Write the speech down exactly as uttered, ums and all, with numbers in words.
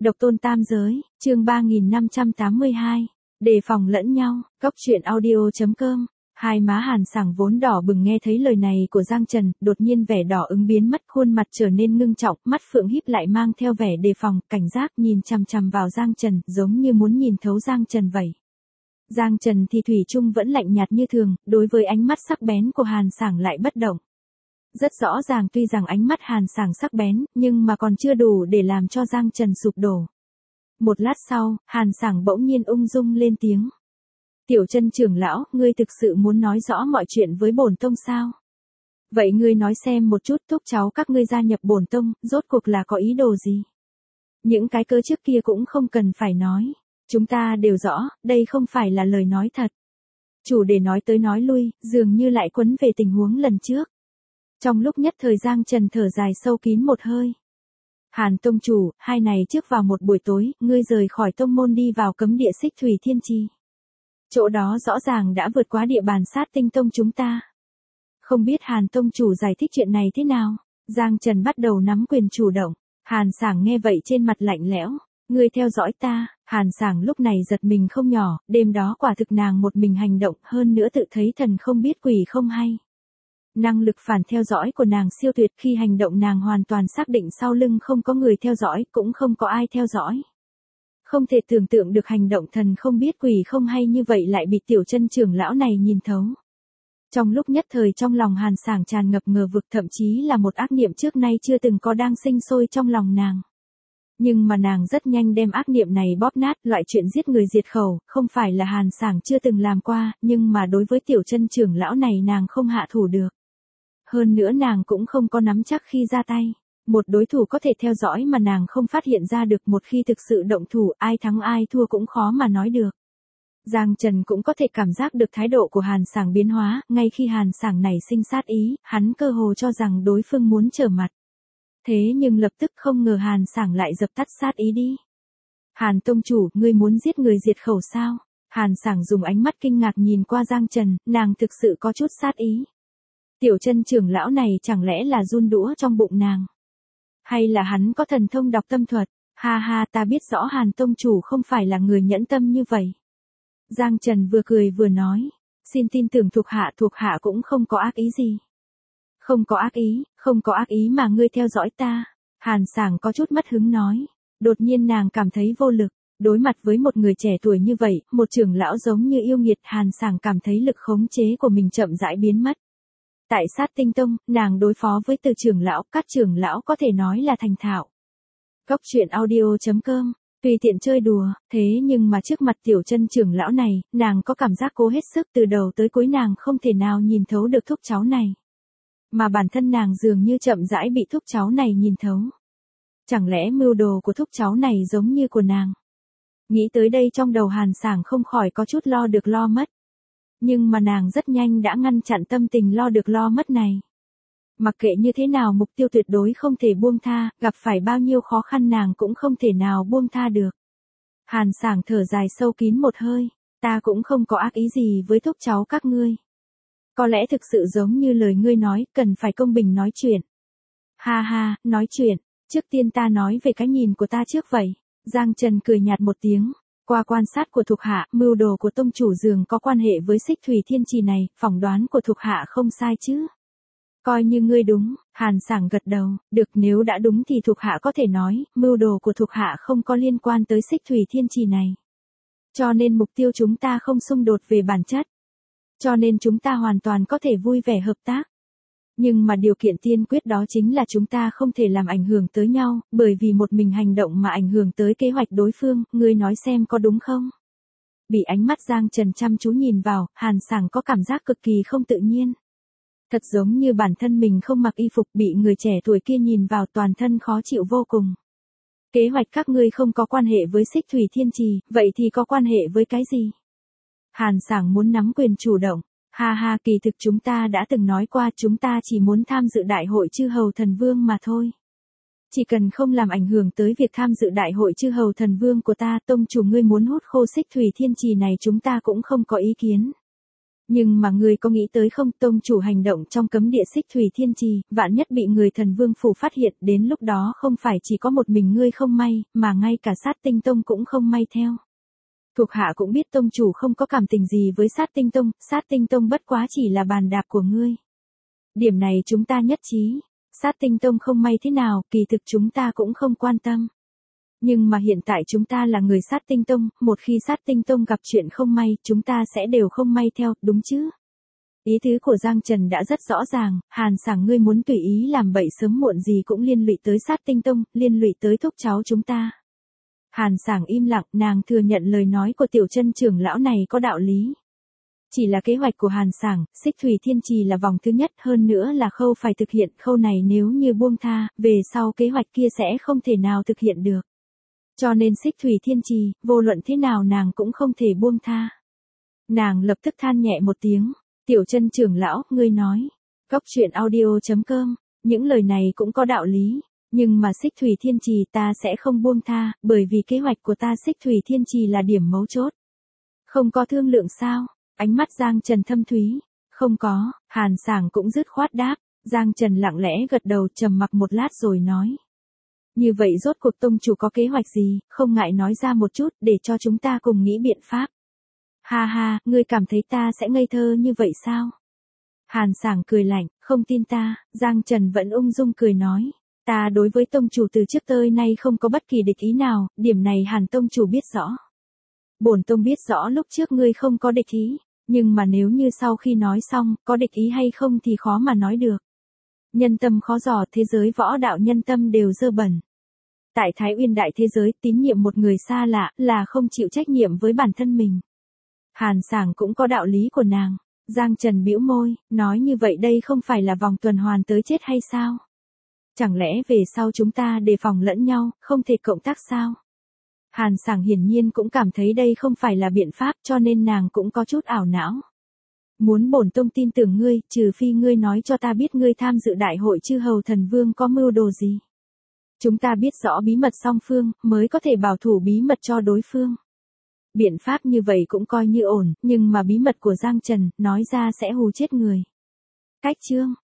Độc tôn tam giới, chương ba nghìn năm trăm tám mươi hai. Đề phòng lẫn nhau, Cốc truyện audio chấm com. Hai má Hàn Sảng vốn đỏ bừng nghe thấy lời này của Giang Trần, đột nhiên vẻ đỏ ứng biến mất, khuôn mặt trở nên ngưng trọng, mắt phượng híp lại mang theo vẻ đề phòng, cảnh giác nhìn chằm chằm vào Giang Trần, giống như muốn nhìn thấu Giang Trần vậy. Giang Trần thì thủy chung vẫn lạnh nhạt như thường, đối với ánh mắt sắc bén của Hàn Sảng lại bất động. Rất rõ ràng tuy rằng ánh mắt Hàn Sảng sắc bén, nhưng mà còn chưa đủ để làm cho Giang Trần sụp đổ. Một lát sau, Hàn Sảng bỗng nhiên ung dung lên tiếng. Tiểu Chân trưởng lão, ngươi thực sự muốn nói rõ mọi chuyện với bổn tông sao? Vậy ngươi nói xem một chút, thúc cháu các ngươi gia nhập bổn tông, rốt cuộc là có ý đồ gì? Những cái cớ trước kia cũng không cần phải nói. Chúng ta đều rõ, đây không phải là lời nói thật. Chủ đề nói tới nói lui, dường như lại quấn về tình huống lần trước. Trong lúc nhất thời Giang Trần thở dài sâu kín một hơi. Hàn tông chủ, hai này trước vào một buổi tối, ngươi rời khỏi tông môn đi vào cấm địa Xích Thủy Thiên Trì. Chỗ đó rõ ràng đã vượt quá địa bàn sát tinh tông chúng ta. Không biết Hàn tông chủ giải thích chuyện này thế nào? Giang Trần bắt đầu nắm quyền chủ động. Hàn Sảng nghe vậy trên mặt lạnh lẽo. Ngươi theo dõi ta. Hàn Sảng lúc này giật mình không nhỏ, đêm đó quả thực nàng một mình hành động, hơn nữa tự thấy thần không biết quỷ không hay. Năng lực phản theo dõi của nàng siêu tuyệt, khi hành động nàng hoàn toàn xác định sau lưng không có người theo dõi, cũng không có ai theo dõi. Không thể tưởng tượng được hành động thần không biết quỷ không hay như vậy lại bị Tiểu Chân trưởng lão này nhìn thấu. Trong lúc nhất thời trong lòng Hàn Sảng tràn ngập ngờ vực, thậm chí là một ác niệm trước nay chưa từng có đang sinh sôi trong lòng nàng. Nhưng mà nàng rất nhanh đem ác niệm này bóp nát, loại chuyện giết người diệt khẩu, không phải là Hàn Sảng chưa từng làm qua, nhưng mà đối với Tiểu Chân trưởng lão này nàng không hạ thủ được. Hơn nữa nàng cũng không có nắm chắc khi ra tay. Một đối thủ có thể theo dõi mà nàng không phát hiện ra được, một khi thực sự động thủ, ai thắng ai thua cũng khó mà nói được. Giang Trần cũng có thể cảm giác được thái độ của Hàn Sảng biến hóa, ngay khi Hàn Sảng này sinh sát ý, hắn cơ hồ cho rằng đối phương muốn trở mặt. Thế nhưng lập tức không ngờ Hàn Sảng lại dập tắt sát ý đi. Hàn tông chủ, ngươi muốn giết người diệt khẩu sao? Hàn Sảng dùng ánh mắt kinh ngạc nhìn qua Giang Trần, nàng thực sự có chút sát ý. Tiểu Chân trưởng lão này chẳng lẽ là run đũa trong bụng nàng? Hay là hắn có thần thông đọc tâm thuật? Ha ha, ta biết rõ Hàn tông chủ không phải là người nhẫn tâm như vậy. Giang Trần vừa cười vừa nói, xin tin tưởng thuộc hạ, thuộc hạ cũng không có ác ý gì. Không có ác ý, không có ác ý mà ngươi theo dõi ta. Hàn Sảng có chút mất hứng nói. Đột nhiên nàng cảm thấy vô lực. Đối mặt với một người trẻ tuổi như vậy, một trưởng lão giống như yêu nghiệt, Hàn Sảng cảm thấy lực khống chế của mình chậm rãi biến mất. Tại sát tinh tông, nàng đối phó với từ trưởng lão, các trưởng lão có thể nói là thành thạo. Cốc truyện audio chấm com. Tùy tiện chơi đùa, thế nhưng mà trước mặt Tiểu Chân trưởng lão này, nàng có cảm giác cố hết sức, từ đầu tới cuối nàng không thể nào nhìn thấu được thúc cháu này. Mà bản thân nàng dường như chậm rãi bị thúc cháu này nhìn thấu. Chẳng lẽ mưu đồ của thúc cháu này giống như của nàng? Nghĩ tới đây trong đầu Hàn Sảng không khỏi có chút lo được lo mất. Nhưng mà nàng rất nhanh đã ngăn chặn tâm tình lo được lo mất này. Mặc kệ như thế nào mục tiêu tuyệt đối không thể buông tha, gặp phải bao nhiêu khó khăn nàng cũng không thể nào buông tha được. Hàn Sảng thở dài sâu kín một hơi, ta cũng không có ác ý gì với thúc cháu các ngươi. Có lẽ thực sự giống như lời ngươi nói, cần phải công bình nói chuyện. Ha ha, nói chuyện, trước tiên ta nói về cái nhìn của ta trước vậy. Giang Trần cười nhạt một tiếng. Qua quan sát của thuộc hạ, mưu đồ của tông chủ dường có quan hệ với Xích Thủy Thiên Trì này, phỏng đoán của thuộc hạ không sai chứ. Coi như ngươi đúng, Hàn Sảng gật đầu, được, nếu đã đúng thì thuộc hạ có thể nói, mưu đồ của thuộc hạ không có liên quan tới Xích Thủy Thiên Trì này. Cho nên mục tiêu chúng ta không xung đột về bản chất. Cho nên chúng ta hoàn toàn có thể vui vẻ hợp tác. Nhưng mà điều kiện tiên quyết đó chính là chúng ta không thể làm ảnh hưởng tới nhau, bởi vì một mình hành động mà ảnh hưởng tới kế hoạch đối phương, ngươi nói xem có đúng không? Bị ánh mắt Giang Trần chăm chú nhìn vào, Hàn Sảng có cảm giác cực kỳ không tự nhiên. Thật giống như bản thân mình không mặc y phục, bị người trẻ tuổi kia nhìn vào, toàn thân khó chịu vô cùng. Kế hoạch các ngươi không có quan hệ với Xích Thủy Thiên Trì, vậy thì có quan hệ với cái gì? Hàn Sảng muốn nắm quyền chủ động. Ha ha, kỳ thực chúng ta đã từng nói qua, chúng ta chỉ muốn tham dự đại hội chư hầu thần vương mà thôi. Chỉ cần không làm ảnh hưởng tới việc tham dự đại hội chư hầu thần vương của ta, tông chủ ngươi muốn hút khô Xích Thủy Thiên Trì này chúng ta cũng không có ý kiến. Nhưng mà ngươi có nghĩ tới không, tông chủ hành động trong cấm địa Xích Thủy Thiên Trì, vạn nhất bị người Thần Vương phủ phát hiện, đến lúc đó không phải chỉ có một mình ngươi không may, mà ngay cả Sát Tinh Tông cũng không may theo. Thuộc hạ cũng biết tông chủ không có cảm tình gì với Sát Tinh Tông, Sát Tinh Tông bất quá chỉ là bàn đạp của ngươi. Điểm này chúng ta nhất trí. Sát Tinh Tông không may thế nào, kỳ thực chúng ta cũng không quan tâm. Nhưng mà hiện tại chúng ta là người Sát Tinh Tông, một khi Sát Tinh Tông gặp chuyện không may, chúng ta sẽ đều không may theo, đúng chứ? Ý tứ của Giang Trần đã rất rõ ràng, Hàn Sảng ngươi muốn tùy ý làm bậy sớm muộn gì cũng liên lụy tới Sát Tinh Tông, liên lụy tới thúc cháu chúng ta. Hàn Sảng im lặng, nàng thừa nhận lời nói của tiểu chân trưởng lão này có đạo lý. Chỉ là kế hoạch của Hàn Sảng, Xích Thủy Thiên Trì là vòng thứ nhất, hơn nữa là khâu phải thực hiện, khâu này nếu như buông tha, về sau kế hoạch kia sẽ không thể nào thực hiện được. Cho nên Xích Thủy Thiên Trì, vô luận thế nào nàng cũng không thể buông tha. Nàng lập tức than nhẹ một tiếng, tiểu chân trưởng lão, ngươi nói, Cốc Truyện Audio chấm com, những lời này cũng có đạo lý, nhưng mà Xích Thủy Thiên Trì ta sẽ không buông tha, bởi vì kế hoạch của ta Xích Thủy Thiên Trì là điểm mấu chốt. Không có thương lượng sao? Ánh mắt Giang Trần thâm thúy, không có, Hàn Sảng cũng dứt khoát đáp, Giang Trần lặng lẽ gật đầu trầm mặc một lát rồi nói. Như vậy rốt cuộc tông chủ có kế hoạch gì, không ngại nói ra một chút để cho chúng ta cùng nghĩ biện pháp. Ha ha, ngươi cảm thấy ta sẽ ngây thơ như vậy sao? Hàn Sảng cười lạnh, không tin ta, Giang Trần vẫn ung dung cười nói. Ta đối với tông chủ từ trước tới nay không có bất kỳ địch ý nào, điểm này Hàn tông chủ biết rõ. Bổn tông biết rõ lúc trước ngươi không có địch ý, nhưng mà nếu như sau khi nói xong, có địch ý hay không thì khó mà nói được. Nhân tâm khó dò, thế giới võ đạo nhân tâm đều dơ bẩn. Tại Thái Uyên đại thế giới, tín nhiệm một người xa lạ là không chịu trách nhiệm với bản thân mình. Hàn Sảng cũng có đạo lý của nàng. Giang Trần bĩu môi, nói như vậy đây không phải là vòng tuần hoàn tới chết hay sao? Chẳng lẽ về sau chúng ta đề phòng lẫn nhau, không thể cộng tác sao? Hàn Sảng hiển nhiên cũng cảm thấy đây không phải là biện pháp, cho nên nàng cũng có chút ảo não. Muốn bổn tông tin tưởng ngươi, trừ phi ngươi nói cho ta biết ngươi tham dự đại hội chư hầu thần vương có mưu đồ gì. Chúng ta biết rõ bí mật song phương, mới có thể bảo thủ bí mật cho đối phương. Biện pháp như vậy cũng coi như ổn, nhưng mà bí mật của Giang Trần, nói ra sẽ hù chết người. Cách chương